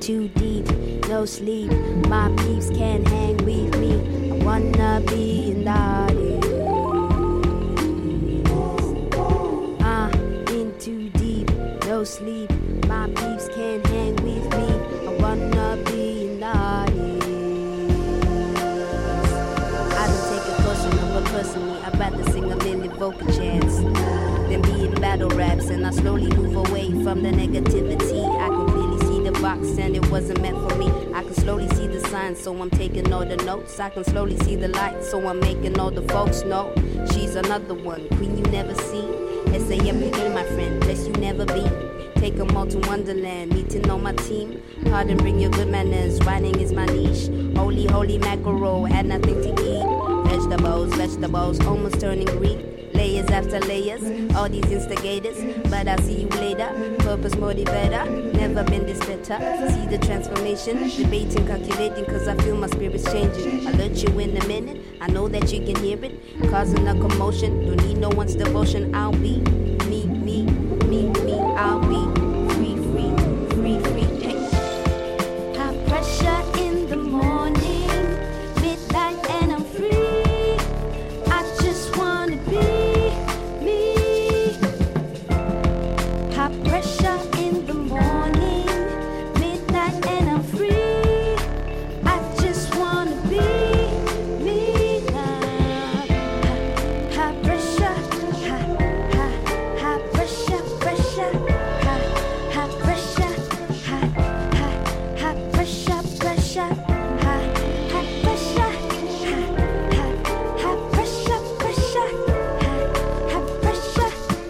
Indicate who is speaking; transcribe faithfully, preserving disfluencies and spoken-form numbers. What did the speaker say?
Speaker 1: too deep, no sleep. My peeps can't hang with me. I wanna be in the no sleep, my peeps can't hang with me. I wanna be in the audience. I don't take it personal, but personally, I'd rather sing a million vocal chants than be in battle raps. And I slowly move away from the negativity. I can clearly see the box, and it wasn't meant for me. I can slowly see the signs, so I'm taking all the notes. I can slowly see the light, so I'm making all the folks know she's another one, queen you never see. S A M P A, my friend, bless you never be. Take them all to Wonderland, meeting on my team. Pardon, bring your good manners, writing is my niche. Holy, holy mackerel, had nothing to eat. Vegetables, vegetables, almost turning green. Layers after layers, all these instigators. But I'll see you later, purpose motivator. Never been this better, see the transformation. Debating, calculating, cause I feel my spirit's changing. Alert you in a minute, I know that you can hear it. Causing a commotion, don't need no one's devotion, I'll be